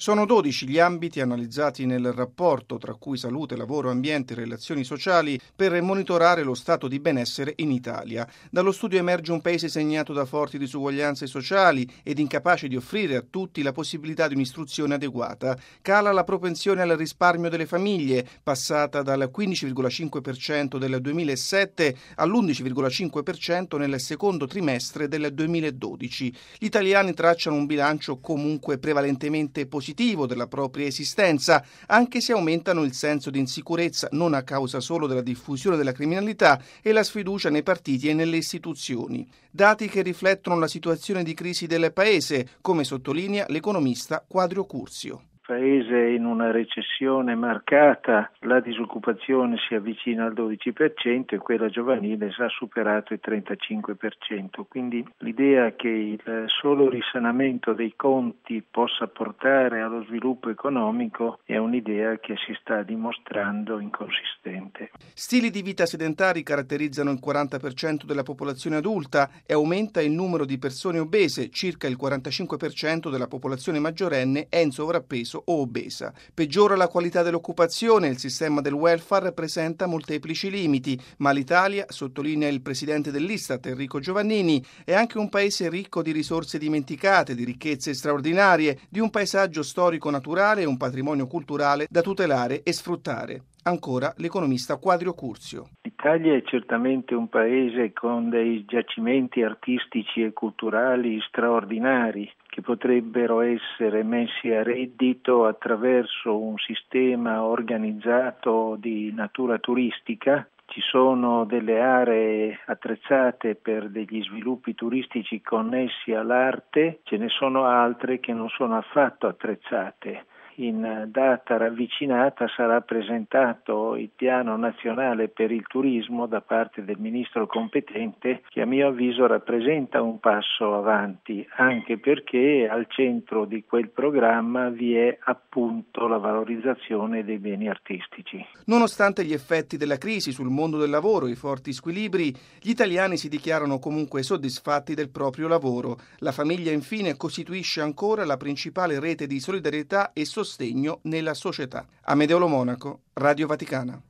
Sono 12 gli ambiti analizzati nel rapporto, tra cui salute, lavoro, ambiente e relazioni sociali, per monitorare lo stato di benessere in Italia. Dallo studio emerge un paese segnato da forti disuguaglianze sociali ed incapace di offrire a tutti la possibilità di un'istruzione adeguata. Cala la propensione al risparmio delle famiglie, passata dal 15,5% del 2007 all'11,5% nel secondo trimestre del 2012. Gli italiani tracciano un bilancio comunque prevalentemente positivo della propria esistenza, anche se aumentano il senso di insicurezza non a causa solo della diffusione della criminalità e la sfiducia nei partiti e nelle istituzioni. Dati che riflettono la situazione di crisi del paese, come sottolinea l'economista Quadrio Curzio. Paese in una recessione marcata, la disoccupazione si avvicina al 12% e quella giovanile ha superato il 35%, quindi l'idea che il solo risanamento dei conti possa portare allo sviluppo economico è un'idea che si sta dimostrando inconsistente. Stili di vita sedentari caratterizzano il 40% della popolazione adulta e aumenta il numero di persone obese, circa il 45% della popolazione maggiorenne è in sovrappeso o obesa. Peggiora la qualità dell'occupazione, il sistema del welfare presenta molteplici limiti, ma l'Italia, sottolinea il presidente dell'Istat Enrico Giovannini, è anche un paese ricco di risorse dimenticate, di ricchezze straordinarie, di un paesaggio storico-naturale e un patrimonio culturale da tutelare e sfruttare. Ancora l'economista Quadrio Curzio. L'Italia è certamente un paese con dei giacimenti artistici e culturali straordinari che potrebbero essere messi a reddito attraverso un sistema organizzato di natura turistica. Ci sono delle aree attrezzate per degli sviluppi turistici connessi all'arte, ce ne sono altre che non sono affatto attrezzate. In data ravvicinata sarà presentato il piano nazionale per il turismo da parte del ministro competente, che a mio avviso rappresenta un passo avanti, anche perché al centro di quel programma vi è appunto la valorizzazione dei beni artistici. Nonostante gli effetti della crisi sul mondo del lavoro e i forti squilibri, gli italiani si dichiarano comunque soddisfatti del proprio lavoro. La famiglia infine costituisce ancora la principale rete di solidarietà e sostegno nella società. Amedeo Lo Monaco, Radio Vaticana.